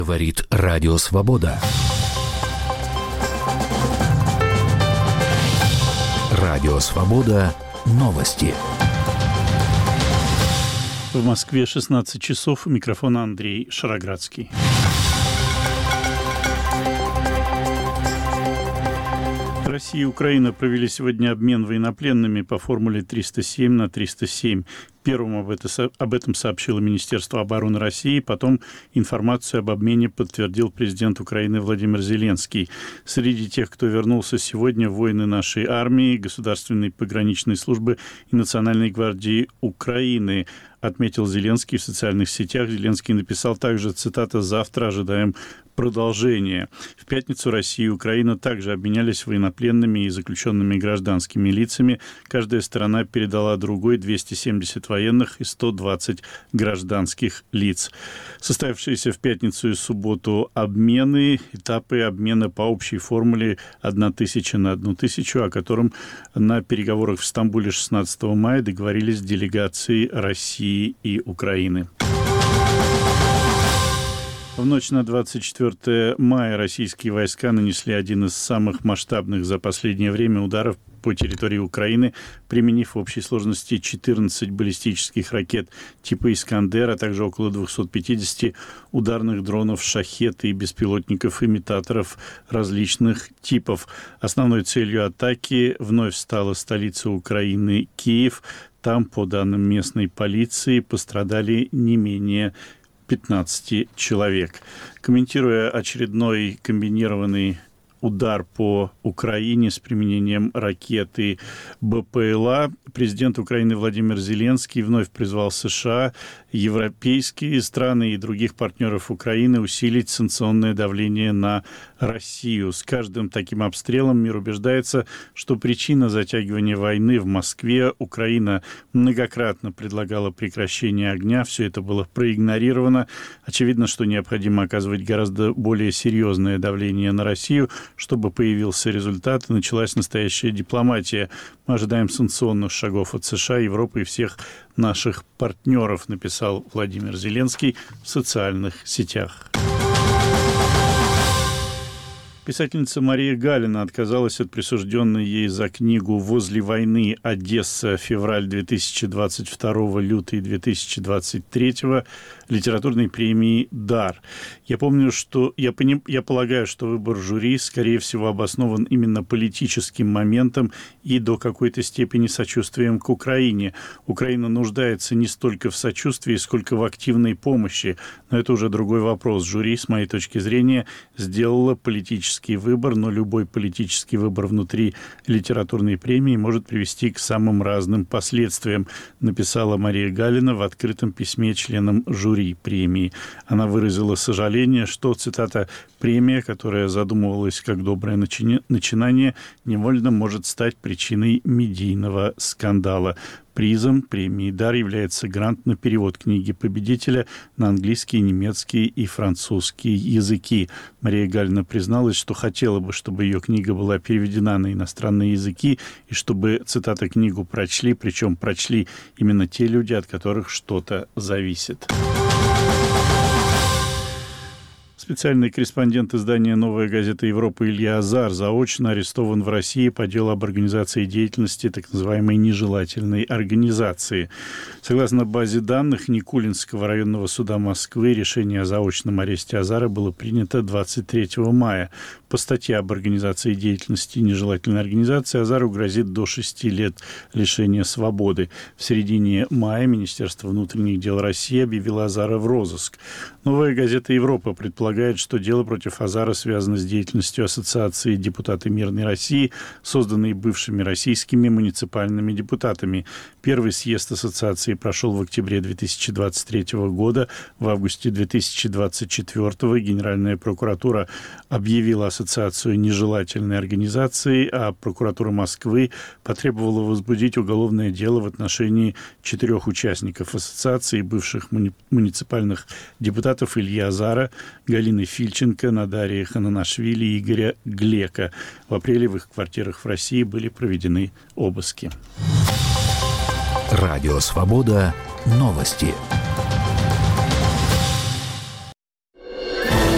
Говорит Радио Свобода. Радио Свобода. Новости. В Москве 16 часов. Микрофон Андрей Шароградский. Россия и Украина провели сегодня обмен военнопленными по формуле 307 на 307. Первым об этом сообщило Министерство обороны России, потом информацию об обмене подтвердил президент Украины Владимир Зеленский. Среди тех, кто вернулся сегодня, воины нашей армии, Государственной пограничной службы и Национальной гвардии Украины, отметил Зеленский в социальных сетях. Зеленский написал также, цитата, «Завтра ожидаем продолжения». В пятницу Россия и Украина также обменялись военнопленными и заключенными гражданскими лицами. Каждая сторона передала другой 270 военных и 120 гражданских лиц. Состоявшиеся в пятницу и субботу обмены, этапы обмена по общей формуле 1000 на 1000, о котором на переговорах в Стамбуле 16 мая договорились делегации России и Украины. В ночь на 24 мая российские войска нанесли один из самых масштабных за последнее время ударов по территории Украины, применив в общей сложности 14 баллистических ракет типа «Искандер», а также около 250 ударных дронов «Шахед» и беспилотников-имитаторов различных типов. Основной целью атаки вновь стала столица Украины Киев. Там, по данным местной полиции, пострадали не менее 15 человек. Комментируя очередной комбинированный удар по Украине с применением ракеты БПЛА, президент Украины Владимир Зеленский вновь призвал США, европейские страны и других партнеров Украины усилить санкционное давление на Россию. С каждым таким обстрелом мир убеждается, что причина затягивания войны в Москве. Украина многократно предлагала прекращение огня, все это было проигнорировано. Очевидно, что необходимо оказывать гораздо более серьезное давление на Россию, чтобы появился результат и началась настоящая дипломатия. Мы ожидаем санкционных шагов от США, Европы и всех наших партнеров, написал Владимир Зеленский в социальных сетях. Писательница Мария Галина отказалась от присужденной ей за книгу «Возле войны. Одесса. Февраль 2022. Лютый 2023» литературной премии «Дар». Я полагаю, что выбор жюри, скорее всего, обоснован именно политическим моментом и до какой-то степени сочувствием к Украине. Украина нуждается не столько в сочувствии, сколько в активной помощи. Но это уже другой вопрос. Жюри, с моей точки зрения, сделало политический выбор, но любой политический выбор внутри литературной премии может привести к самым разным последствиям, написала Мария Галина в открытом письме членам жюри премии. Она выразила сожаление, что, цитата, «премия, которая задумывалась как доброе начинание, невольно может стать причиной медийного скандала». Призом премии «Дар» является грант на перевод книги победителя на английский, немецкий и французский языки. Мария Галина призналась, что хотела бы, чтобы ее книга была переведена на иностранные языки и чтобы, цитата, «книгу прочли», причем прочли именно те люди, от которых что-то зависит. Специальный корреспондент издания «Новая газета Европы» Илья Азар заочно арестован в России по делу об организации деятельности так называемой нежелательной организации. Согласно базе данных Никулинского районного суда Москвы, решение о заочном аресте Азара было принято 23 мая. По статье об организации деятельности нежелательной организации Азару грозит до 6 лет лишения свободы. В середине мая Министерство внутренних дел России объявило Азара в розыск. «Новая газета Европа» предполагает, что дело против Азара связано с деятельностью Ассоциации «Депутаты Мирной России», созданной бывшими российскими муниципальными депутатами. Первый съезд ассоциации прошел в октябре 2023 года. В августе 2024 Генеральная прокуратура объявила ассоциацию нежелательной организацией, а прокуратура Москвы потребовала возбудить уголовное дело в отношении 4 участников ассоциации, бывших муниципальных депутатов Ильи Азара, Галины Фильченко, Надарии Хананашвили и Игоря Глека. В апреле в их квартирах в России были проведены обыски. Радио «Свобода». Новости.